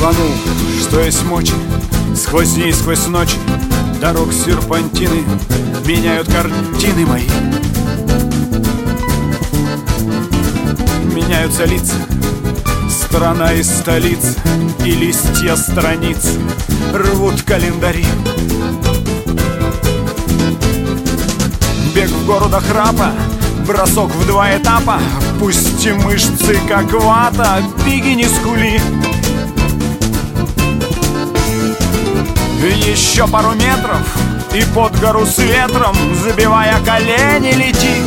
рванул, что есть мочи, сквозь дни, сквозь ночи, дорог серпантины меняют картины мои. Меняются лица, страна и столица, и листья страниц рвут календари. Бег в гору до храпа, бросок в 2 этапа, пусть мышцы как вата, беги не скули. Еще пару метров и под гору с ветром, забивая колени, лети.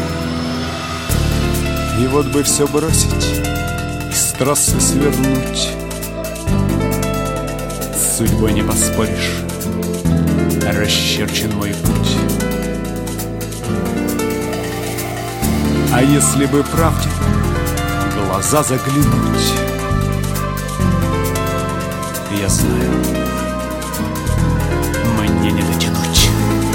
И вот бы все бросить и с трассы свернуть. С судьбой не поспоришь, расчерчен мой путь. А если бы правде в глаза заглянуть, я знаю, мне не дотянуть.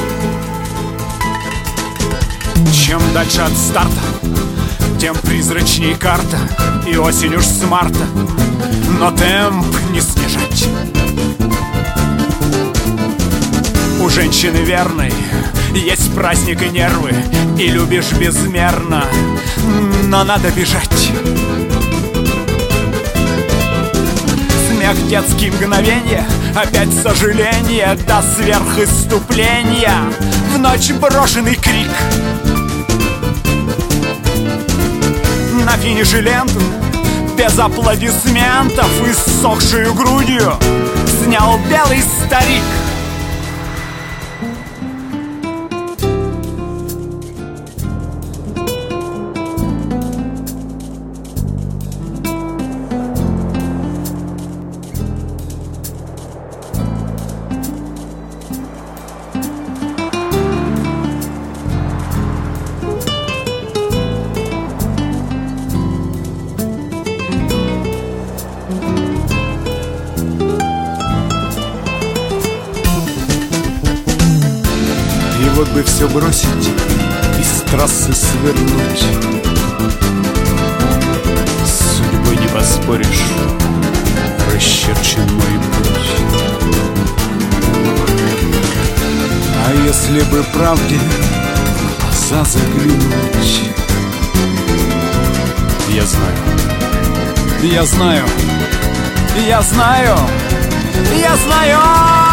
Чем дальше от старта, тем призрачней карта, и осень уж с марта, но темп не снижать. У женщины верной есть праздник и нервы, и любишь безмерно, но надо бежать. Смех, детские мгновенья, опять сожаление до сверхиступления, в ночь брошенный крик. На финише ленту без аплодисментов, иссохшую грудью снял белый старик. И вот бы все бросить и с трассы свернуть. С судьбой не поспоришь, расчерчен мой путь. А если бы правде в глаза заглянуть, я знаю, я знаю, я знаю, я знаю.